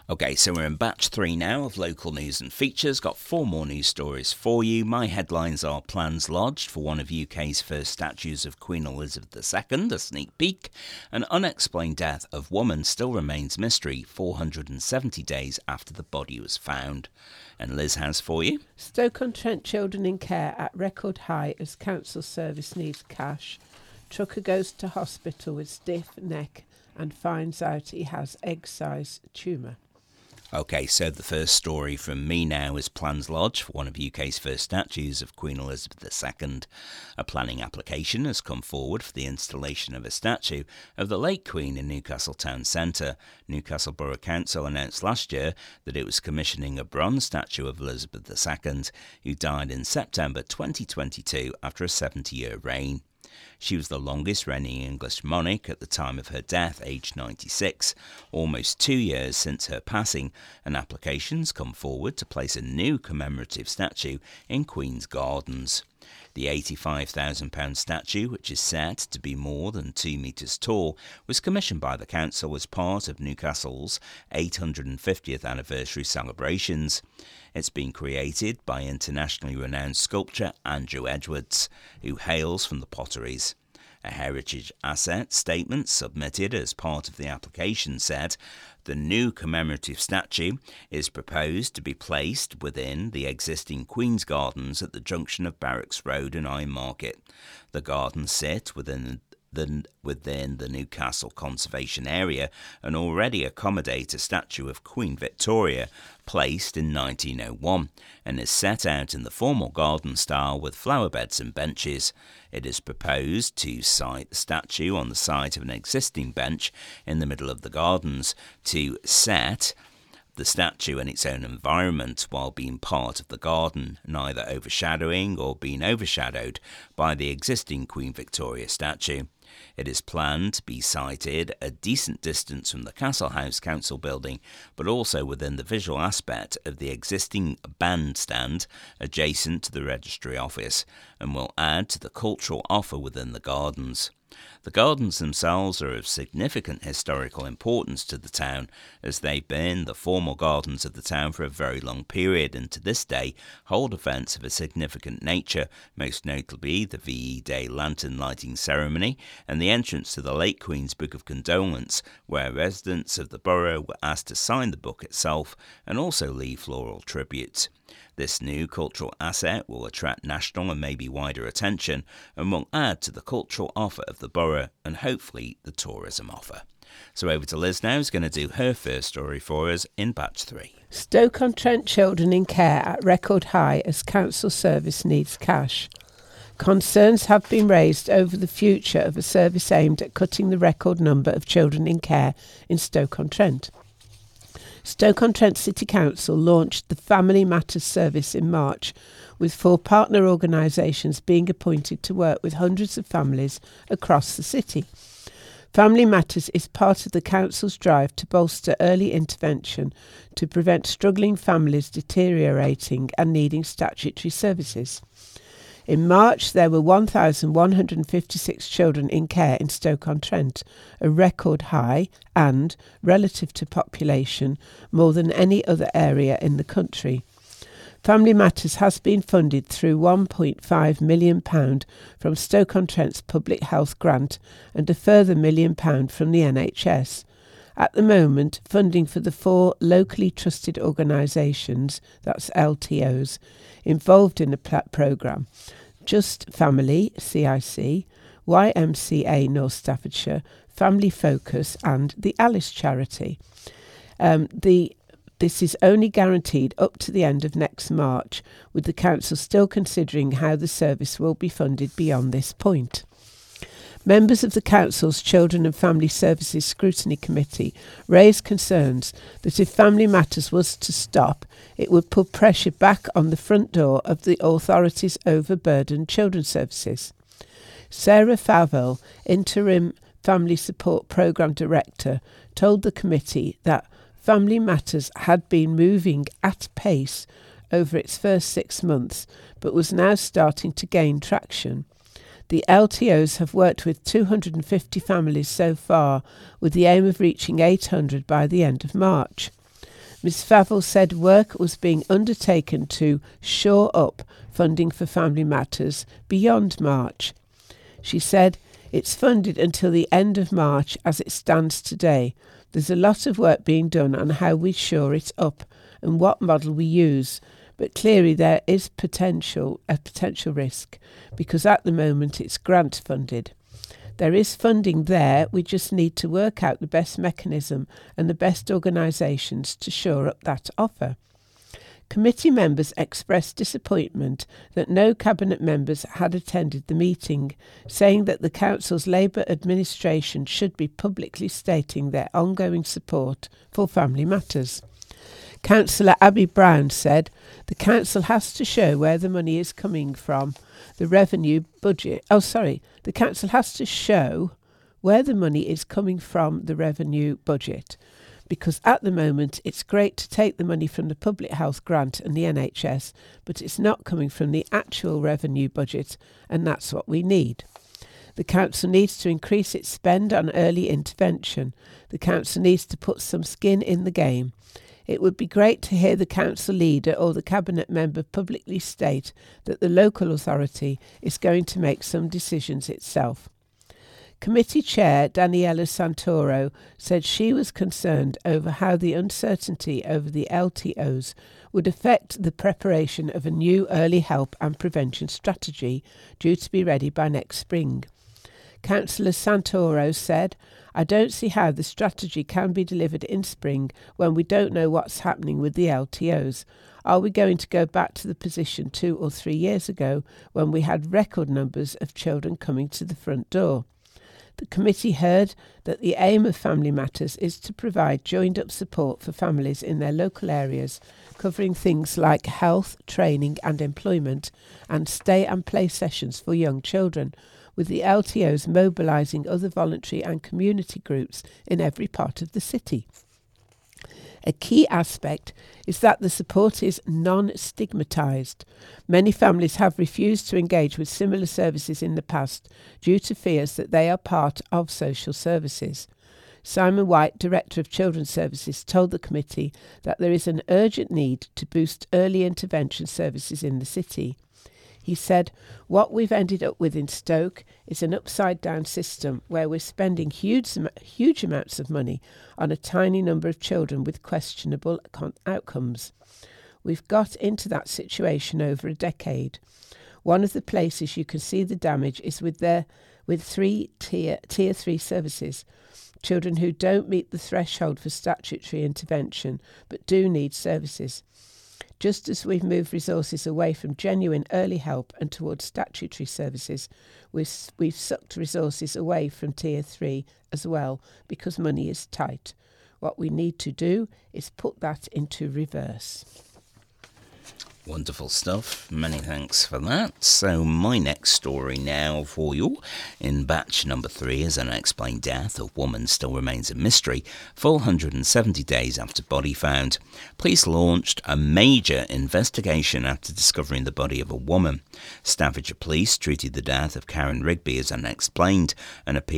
Okay, so we're in batch 3 now of local news and features. Got 4 more news stories for you. My headlines are plans lodged for one of UK's first statues of Queen Elizabeth II, a sneak peek. An unexplained death of woman still remains mystery 470 days after the body was found. And Liz has for you. Stoke-on-Trent children in care at record high as council service needs cash. Trucker goes to hospital with stiff neck and finds out he has egg-size tumour. Okay, so the first story from me now is plans lodged for one of UK's first statues of Queen Elizabeth II. A planning application has come forward for the installation of a statue of the late Queen in Newcastle Town Centre. Newcastle Borough Council announced last year that it was commissioning a bronze statue of Elizabeth II, who died in September 2022 after a 70-year reign. She was the longest reigning English monarch at the time of her death, aged 96. Almost 2 years since her passing, an application's come forward to place a new commemorative statue in Queen's Gardens. The £85,000 statue, which is said to be more than 2 metres tall, was commissioned by the council as part of Newcastle's 850th anniversary celebrations. It's been created by internationally renowned sculptor Andrew Edwards, who hails from the Potteries. A heritage asset statement submitted as part of the application said the new commemorative statue is proposed to be placed within the existing Queen's Gardens at the junction of Barracks Road and Iron Market. The gardens sit within the Newcastle Conservation Area and already accommodate a statue of Queen Victoria placed in 1901 and is set out in the formal garden style with flower beds and benches. It is proposed to site the statue on the site of an existing bench in the middle of the gardens to set the statue in its own environment while being part of the garden, neither overshadowing or being overshadowed by the existing Queen Victoria statue. It is planned to be sited a decent distance from the Castle House Council building, but also within the visual aspect of the existing bandstand adjacent to the registry office, and will add to the cultural offer within the gardens. The gardens themselves are of significant historical importance to the town, as they've been the formal gardens of the town for a very long period and to this day hold events of a significant nature, most notably the VE Day lantern lighting ceremony and the entrance to the late Queen's Book of Condolence, where residents of the borough were asked to sign the book itself and also leave floral tributes. This new cultural asset will attract national and maybe wider attention and will add to the cultural offer of the borough and hopefully the tourism offer. So over to Liz now, who's going to do her first story for us in batch 3. Stoke-on-Trent children in care at record high as council service needs cash. Concerns have been raised over the future of a service aimed at cutting the record number of children in care in Stoke-on-Trent. Stoke-on-Trent City Council launched the Family Matters service in March, with 4 partner organisations being appointed to work with hundreds of families across the city. Family Matters is part of the council's drive to bolster early intervention to prevent struggling families deteriorating and needing statutory services. In March, there were 1,156 children in care in Stoke-on-Trent, a record high and, relative to population, more than any other area in the country. Family Matters has been funded through £1.5 million from Stoke-on-Trent's public health grant and a further £1 million from the NHS. At the moment, funding for the 4 locally trusted organisations, that's LTOs, involved in the programme, Just Family, CIC, YMCA North Staffordshire, Family Focus and the Alice Charity. This is only guaranteed up to the end of next March, with the council still considering how the service will be funded beyond this point. Members of the Council's Children and Family Services Scrutiny Committee raised concerns that if Family Matters was to stop, it would put pressure back on the front door of the authority's overburdened children's services. Sarah Favell, Interim Family Support Programme Director, told the committee that Family Matters had been moving at pace over its first 6 months, but was now starting to gain traction. The LTOs have worked with 250 families so far, with the aim of reaching 800 by the end of March. Ms Favell said work was being undertaken to shore up funding for Family Matters beyond March. She said, "It's funded until the end of March as it stands today. There's a lot of work being done on how we shore it up and what model we use, but clearly there is a potential risk because at the moment it's grant funded. There is funding there, we just need to work out the best mechanism and the best organisations to shore up that offer." Committee members expressed disappointment that no Cabinet members had attended the meeting, saying that the Council's Labour administration should be publicly stating their ongoing support for Family Matters. Councillor Abby Brown said, "The Council has to show where the money is coming from the revenue budget. The Council has to show where the money is coming from the revenue budget, because at the moment it's great to take the money from the public health grant and the NHS, but it's not coming from the actual revenue budget, and that's what we need. The Council needs to increase its spend on early intervention. The Council needs to put some skin in the game. It would be great to hear the Council leader or the Cabinet member publicly state that the local authority is going to make some decisions itself." Committee Chair Daniela Santoro said she was concerned over how the uncertainty over the LTOs would affect the preparation of a new early help and prevention strategy due to be ready by next spring. Councillor Santoro said, "I don't see how the strategy can be delivered in spring when we don't know what's happening with the LTOs. Are we going to go back to the position 2 or 3 years ago when we had record numbers of children coming to the front door?" The committee heard that the aim of Family Matters is to provide joined-up support for families in their local areas, covering things like health, training and employment, and stay and play sessions for young children, with the LTOs mobilising other voluntary and community groups in every part of the city. A key aspect is that the support is non-stigmatised. Many families have refused to engage with similar services in the past due to fears that they are part of social services. Simon White, Director of Children's Services, told the committee that there is an urgent need to boost early intervention services in the city. He said, "What we've ended up with in Stoke is an upside-down system where we're spending huge amounts of money on a tiny number of children with questionable outcomes. We've got into that situation over a decade. One of the places you can see the damage is with tier 3 services, children who don't meet the threshold for statutory intervention but do need services. Just as we've moved resources away from genuine early help and towards statutory services, we've sucked resources away from Tier 3 as well because money is tight. What we need to do is put that into reverse." Wonderful stuff. Many thanks for that. So my next story now for you. In batch number 3 is an unexplained death of woman still remains a mystery. Full 170 days after body found. Police launched a major investigation after discovering the body of a woman. Staffordshire Police treated the death of Karen Rigby as unexplained, and a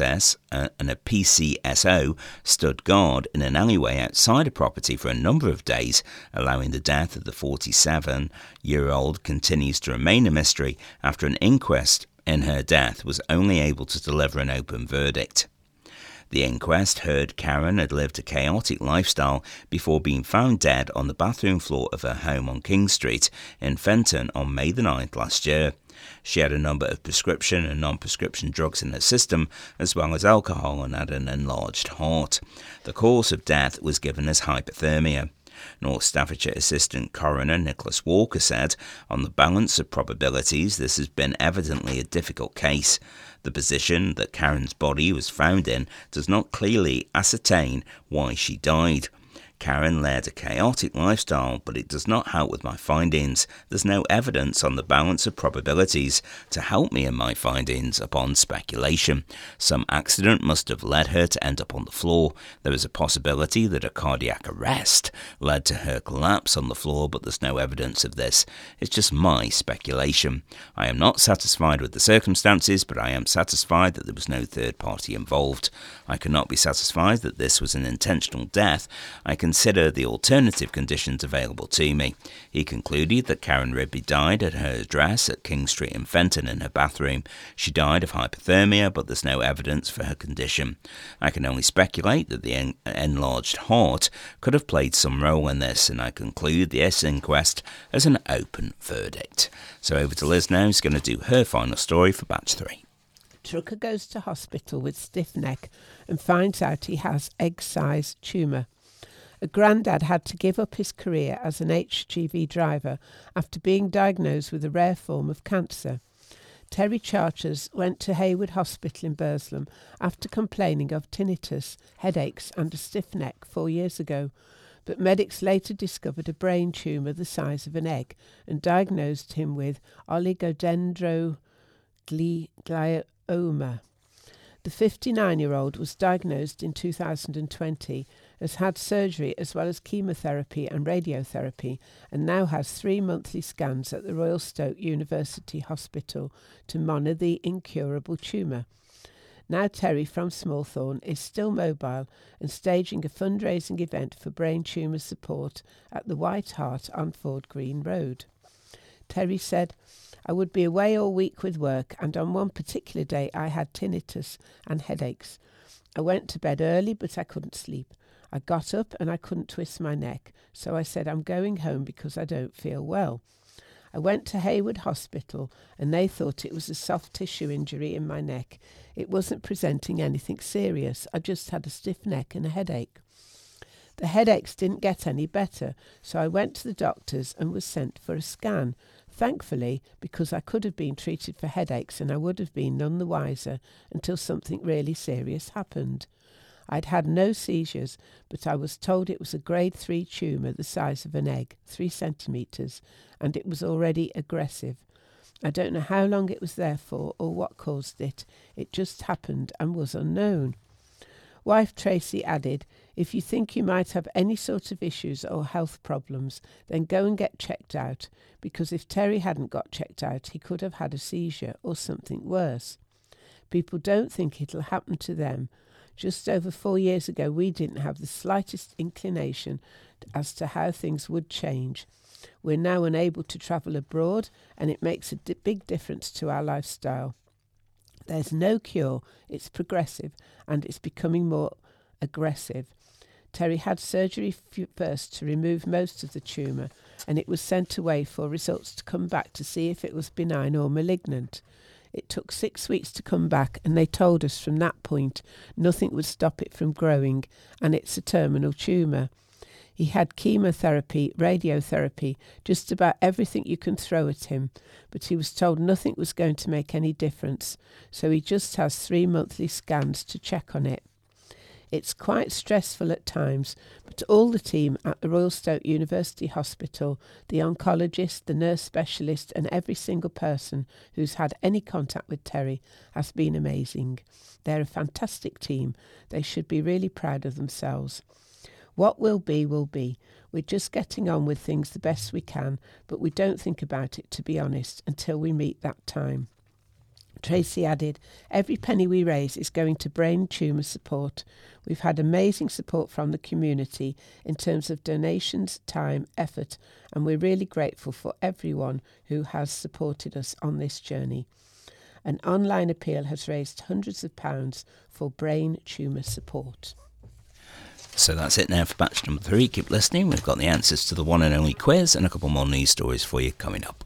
PCSO stood guard in an alleyway outside a property for a number of days, allowing the death of the 47-year-old continues to remain a mystery after an inquest in her death was only able to deliver an open verdict. The inquest heard Karen had lived a chaotic lifestyle before being found dead on the bathroom floor of her home on King Street in Fenton on May the 9th last year. She had a number of prescription and non-prescription drugs in her system, as well as alcohol, and had an enlarged heart. The cause of death was given as hypothermia. North Staffordshire Assistant Coroner Nicholas Walker said, "On the balance of probabilities, this has been evidently a difficult case. The position that Karen's body was found in does not clearly ascertain why she died. Karen led a chaotic lifestyle, but it does not help with my findings. There's no evidence on the balance of probabilities to help me in my findings upon speculation. Some accident must have led her to end up on the floor. There is a possibility that a cardiac arrest led to her collapse on the floor, but there's no evidence of this. It's just my speculation. I am not satisfied with the circumstances, but I am satisfied that there was no third party involved. I cannot be satisfied that this was an intentional death. I can consider the alternative conditions available to me. He concluded that Karen Rigby died at her address at King Street in Fenton in her bathroom. She died of hypothermia, but there's no evidence for her condition. I can only speculate that the enlarged heart could have played some role in this, and I conclude this inquest as an open verdict. So over to Liz now, who's going to do her final story for Batch 3. Trucker goes to hospital with stiff neck and finds out he has egg-sized tumour. A granddad had to give up his career as an HGV driver after being diagnosed with a rare form of cancer. Terry Charters went to Hayward Hospital in Burslem after complaining of tinnitus, headaches and a stiff neck 4 years ago, but medics later discovered a brain tumour the size of an egg and diagnosed him with oligodendroglioma. The 59-year-old was diagnosed in 2020, has had surgery as well as chemotherapy and radiotherapy, and now has 3 monthly scans at the Royal Stoke University Hospital to monitor the incurable tumour. Now Terry from Smallthorne is still mobile and staging a fundraising event for brain tumour support at the White Hart on Ford Green Road. Terry said, "I would be away all week with work, and on one particular day I had tinnitus and headaches. I went to bed early, but I couldn't sleep. I got up and I couldn't twist my neck, so I said I'm going home because I don't feel well. I went to Hayward Hospital and they thought it was a soft tissue injury in my neck. It wasn't presenting anything serious. I just had a stiff neck and a headache. The headaches didn't get any better, so I went to the doctors and was sent for a scan. Thankfully, because I could have been treated for headaches and I would have been none the wiser until something really serious happened. I'd had no seizures, but I was told it was a grade 3 tumour the size of an egg, 3 centimetres, and it was already aggressive. I don't know how long it was there for or what caused it. It just happened and was unknown." Wife Tracy added, "If you think you might have any sort of issues or health problems, then go and get checked out, because if Terry hadn't got checked out, he could have had a seizure or something worse. People don't think it'll happen to them. Just over 4 years ago, we didn't have the slightest inclination as to how things would change. We're now unable to travel abroad, and it makes a big difference to our lifestyle. There's no cure, it's progressive, and it's becoming more aggressive. Terry had surgery first to remove most of the tumour, and it was sent away for results to come back to see if it was benign or malignant. It took 6 weeks to come back, and they told us from that point nothing would stop it from growing, and it's a terminal tumour. He had chemotherapy, radiotherapy, just about everything you can throw at him, but he was told nothing was going to make any difference, so he just has 3 monthly scans to check on it. It's quite stressful at times, but all the team at the Royal Stoke University Hospital, the oncologist, the nurse specialist and every single person who's had any contact with Terry has been amazing. They're a fantastic team. They should be really proud of themselves. What will be, will be. We're just getting on with things the best we can, but we don't think about it, to be honest, until we meet that time." Tracy added, "Every penny we raise is going to brain tumour support. We've had amazing support from the community in terms of donations, time, effort, and we're really grateful for everyone who has supported us on this journey. An online appeal has raised hundreds of pounds for brain tumour support." So that's it now for batch number 3. Keep listening. We've got the answers to the one and only quiz and a couple more news stories for you coming up.